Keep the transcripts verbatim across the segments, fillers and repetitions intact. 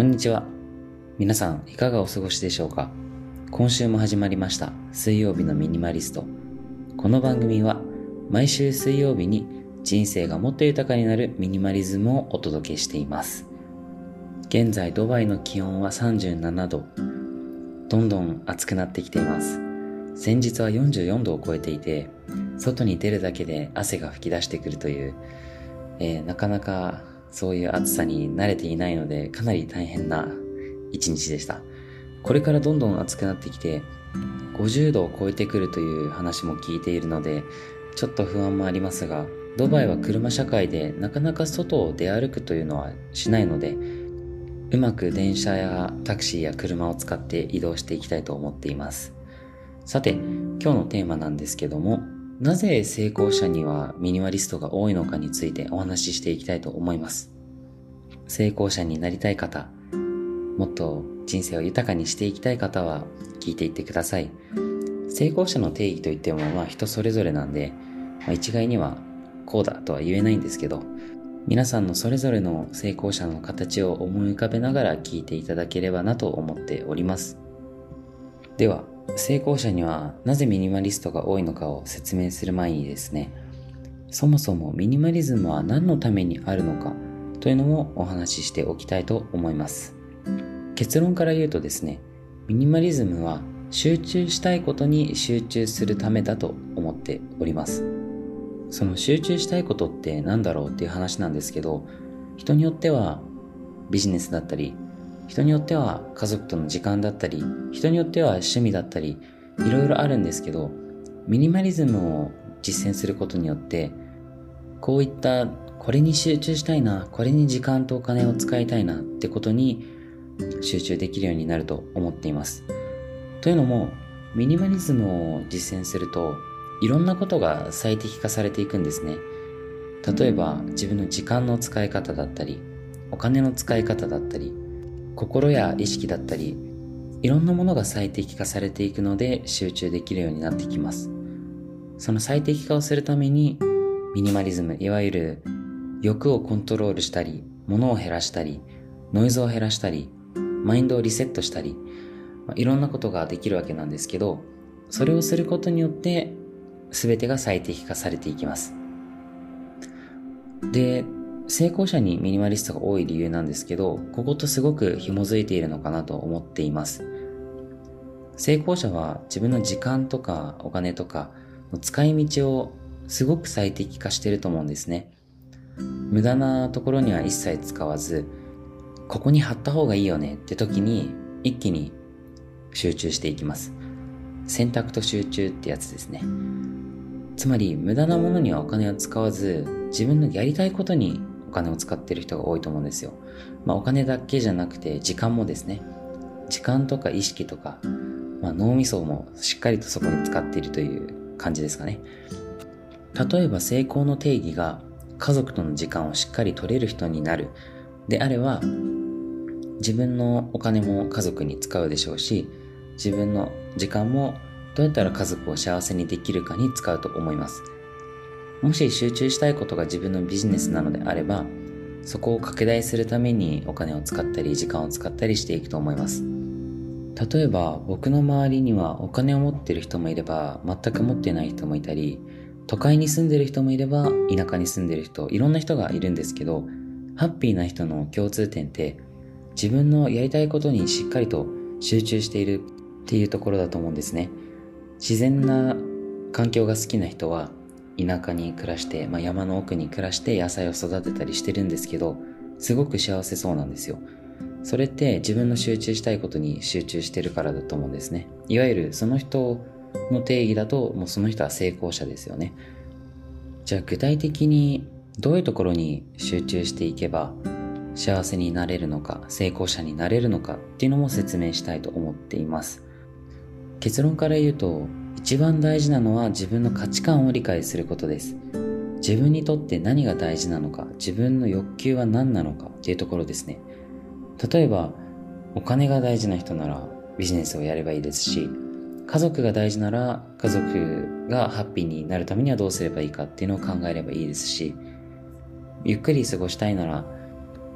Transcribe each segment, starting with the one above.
こんにちは。皆さんいかがお過ごしでしょうか。今週も始まりました水曜日のミニマリスト。この番組は毎週水曜日に人生がもっと豊かになるミニマリズムをお届けしています。現在ドバイの気温はさんじゅうななど、どんどん暑くなってきています。先日はよんじゅうよんどを超えていて、外に出るだけで汗が噴き出してくるという、えー、なかなかそういう暑さに慣れていないので、かなり大変な一日でした。これからどんどん暑くなってきてごじゅうどを超えてくるという話も聞いているので、ちょっと不安もありますが、ドバイは車社会でなかなか外を出歩くというのはしないので、うまく電車やタクシーや車を使って移動していきたいと思っています。さて、今日のテーマなんですけども、なぜ成功者にはミニマリストが多いのかについてお話ししていきたいと思います。成功者になりたい方、もっと人生を豊かにしていきたい方は聞いていってください。成功者の定義といってもまあ人それぞれなんで、まあ、一概にはこうだとは言えないんですけど、皆さんのそれぞれの成功者の形を思い浮かべながら聞いていただければなと思っております。では、成功者にはなぜミニマリストが多いのかを説明する前にですね、そもそもミニマリズムは何のためにあるのかというのもお話ししておきたいと思います。結論から言うとですね、ミニマリズムは集中したいことに集中するためだと思っております。その集中したいことって何だろうっていう話なんですけど、人によってはビジネスだったり、人によっては家族との時間だったり、人によっては趣味だったり、いろいろあるんですけど、ミニマリズムを実践することによって、こういったこれに集中したいな、これに時間とお金を使いたいなってことに集中できるようになると思っています。というのも、ミニマリズムを実践すると、いろんなことが最適化されていくんですね。例えば、自分の時間の使い方だったり、お金の使い方だったり、心や意識だったり、いろんなものが最適化されていくので集中できるようになってきます。その最適化をするために、ミニマリズム、いわゆる欲をコントロールしたり、物を減らしたり、ノイズを減らしたり、マインドをリセットしたり、まあ、いろんなことができるわけなんですけど、それをすることによって全てが最適化されていきます。で、成功者にミニマリストが多い理由なんですけど、こことすごく紐づいているのかなと思っています。成功者は自分の時間とかお金とかの使い道をすごく最適化していると思うんですね。無駄なところには一切使わず、ここに貼った方がいいよねって時に一気に集中していきます。選択と集中ってやつですね。つまり無駄なものにはお金を使わず、自分のやりたいことにお金を使っている人が多いと思うんですよ。まあお金だけじゃなくて時間もですね。時間とか意識とか、まあ、脳みそもしっかりとそこに使っているという感じですかね。例えば成功の定義が家族との時間をしっかり取れる人になるであれば、自分のお金も家族に使うでしょうし、自分の時間もどうやったら家族を幸せにできるかに使うと思います。もし集中したいことが自分のビジネスなのであれば、そこを拡大するためにお金を使ったり時間を使ったりしていくと思います。例えば僕の周りにはお金を持っている人もいれば全く持っていない人もいたり、都会に住んでいる人もいれば田舎に住んでいる人、いろんな人がいるんですけど、ハッピーな人の共通点って自分のやりたいことにしっかりと集中しているっていうところだと思うんですね。自然な環境が好きな人は田舎に暮らして、まあ、山の奥に暮らして野菜を育てたりしてるんですけど、すごく幸せそうなんですよ。それって自分の集中したいことに集中してるからだと思うんですね。いわゆるその人の定義だと、もうその人は成功者ですよね。じゃあ具体的にどういうところに集中していけば幸せになれるのか、成功者になれるのかっていうのも説明したいと思っています。結論から言うと、一番大事なのは自分の価値観を理解することです。自分にとって何が大事なのか、自分の欲求は何なのかっていうところですね。例えば、お金が大事な人ならビジネスをやればいいですし、家族が大事なら家族がハッピーになるためにはどうすればいいかっていうのを考えればいいですし、ゆっくり過ごしたいなら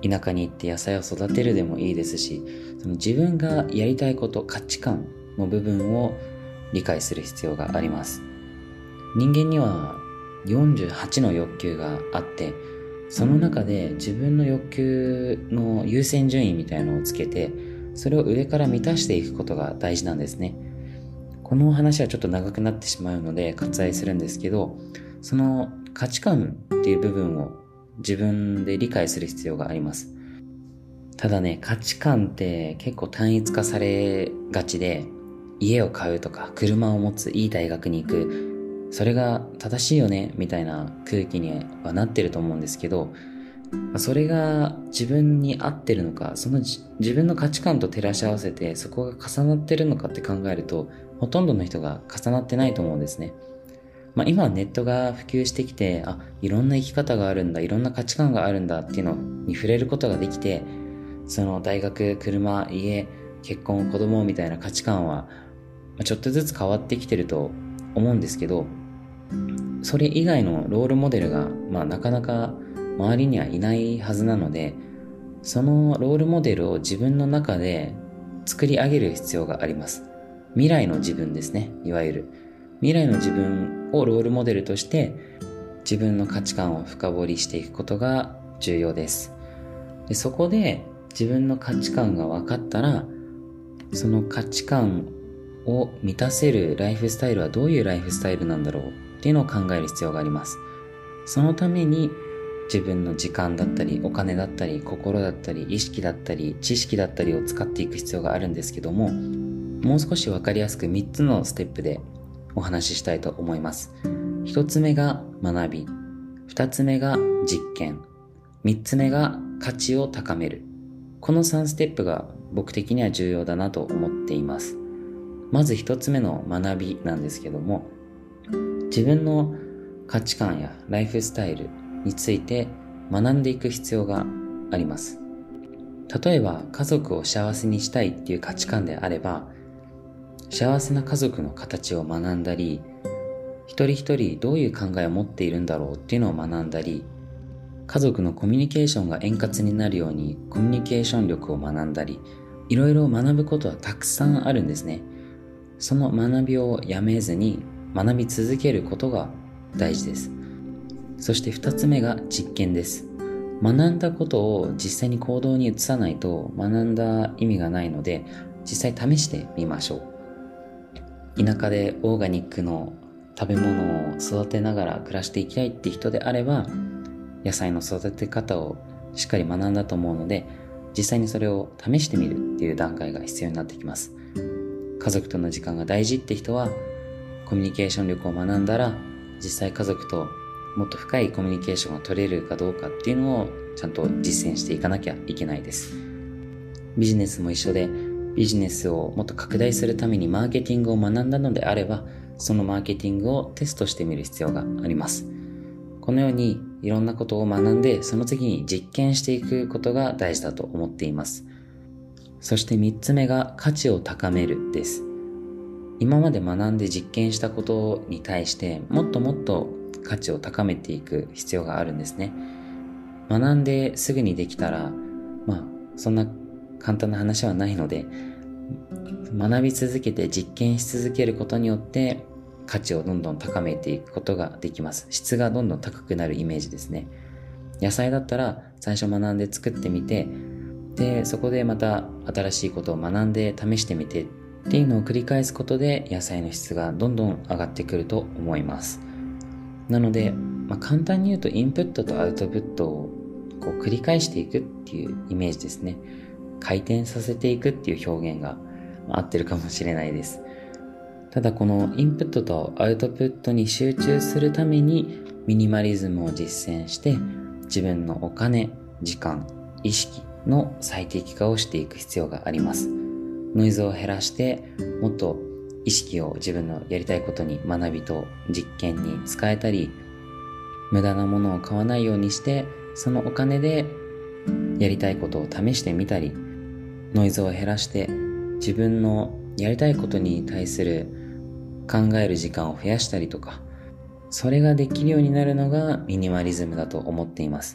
田舎に行って野菜を育てるでもいいですし、その自分がやりたいこと、価値観の部分を理解する必要があります。人間にはよんじゅうはちの欲求があって、その中で自分の欲求の優先順位みたいのをつけて、それを上から満たしていくことが大事なんですね。この話はちょっと長くなってしまうので割愛するんですけど、その価値観っていう部分を自分で理解する必要があります。ただね、価値観って結構単一化されがちで、家を買うとか車を持つ、いい大学に行く、それが正しいよねみたいな空気にはなってると思うんですけど、それが自分に合ってるのか、その自分の価値観と照らし合わせてそこが重なってるのかって考えると、ほとんどの人が重なってないと思うんですね。まあ、今はネットが普及してきて、あ、いろんな生き方があるんだ、いろんな価値観があるんだっていうのに触れることができて、その大学、車、家、結婚、子供みたいな価値観はちょっとずつ変わってきてると思うんですけど、それ以外のロールモデルが、まあ、なかなか周りにはいないはずなので、そのロールモデルを自分の中で作り上げる必要があります。未来の自分ですね、いわゆる未来の自分をロールモデルとして自分の価値観を深掘りしていくことが重要です。で、そこで自分の価値観が分かったら、その価値観を満たせるライフスタイルはどういうライフスタイルなんだろうっていうのを考える必要があります。そのために自分の時間だったり、お金だったり、心だったり、意識だったり、知識だったりを使っていく必要があるんですけども、もう少し分かりやすくみっつのステップでお話ししたいと思います。ひとつめが学び、ふたつめが実験、みっつめが価値を高める。このさんステップが僕的には重要だなと思っています。まずひとつめの学びなんですけども、自分の価値観やライフスタイルについて学んでいく必要があります。例えば家族を幸せにしたいっていう価値観であれば、幸せな家族の形を学んだり、一人一人どういう考えを持っているんだろうっていうのを学んだり、家族のコミュニケーションが円滑になるようにコミュニケーション力を学んだり、いろいろ学ぶことはたくさんあるんですね。その学びをやめずに学び続けることが大事です。そして二つ目が実験です。学んだことを実際に行動に移さないと学んだ意味がないので、実際試してみましょう。田舎でオーガニックの食べ物を育てながら暮らしていきたいって人であれば、野菜の育て方をしっかり学んだと思うので、実際にそれを試してみるっていう段階が必要になってきます。家族との時間が大事って人は、コミュニケーション力を学んだら、実際家族ともっと深いコミュニケーションが取れるかどうかっていうのをちゃんと実践していかなきゃいけないです。ビジネスも一緒で、ビジネスをもっと拡大するためにマーケティングを学んだのであれば、そのマーケティングをテストしてみる必要があります。このようにいろんなことを学んで、その次に実験していくことが大事だと思っています。そしてみっつめが価値を高めるです。今まで学んで実験したことに対してもっともっと価値を高めていく必要があるんですね。学んですぐにできたら、まあそんな簡単な話はないので、学び続けて実験し続けることによって価値をどんどん高めていくことができます。質がどんどん高くなるイメージですね。野菜だったら最初学んで作ってみて、でそこでまた新しいことを学んで試してみてっていうのを繰り返すことで野菜の質がどんどん上がってくると思います。なので、まあ、簡単に言うとインプットとアウトプットをこう繰り返していくっていうイメージですね。回転させていくっていう表現が合ってるかもしれないです。ただこのインプットとアウトプットに集中するためにミニマリズムを実践して自分のお金、時間、意識の最適化をしていく必要があります。ノイズを減らしてもっと意識を自分のやりたいことに学びと実験に使えたり、無駄なものを買わないようにしてそのお金でやりたいことを試してみたり、ノイズを減らして自分のやりたいことに対する考える時間を増やしたりとか、それができるようになるのがミニマリズムだと思っています。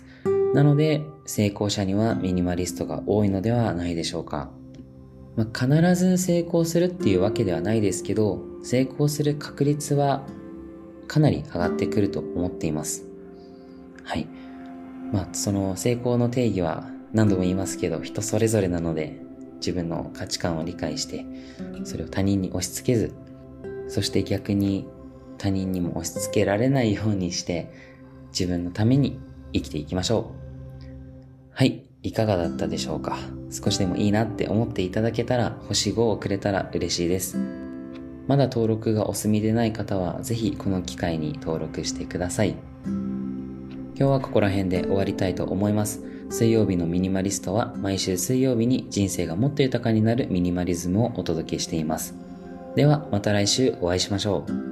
なので、成功者にはミニマリストが多いのではないでしょうか。まあ、必ず成功するっていうわけではないですけど、成功する確率はかなり上がってくると思っています。はい。まあ、その成功の定義は何度も言いますけど、人それぞれなので、自分の価値観を理解して、それを他人に押し付けず、そして逆に他人にも押し付けられないようにして、自分のために生きていきましょう。はい、いかがだったでしょうか。少しでもいいなって思っていただけたら、星ごをくれたら嬉しいです。まだ登録がお済みでない方は、ぜひこの機会に登録してください。今日はここら辺で終わりたいと思います。水曜日のミニマリストは毎週水曜日に人生がもっと豊かになるミニマリズムをお届けしています。ではまた来週お会いしましょう。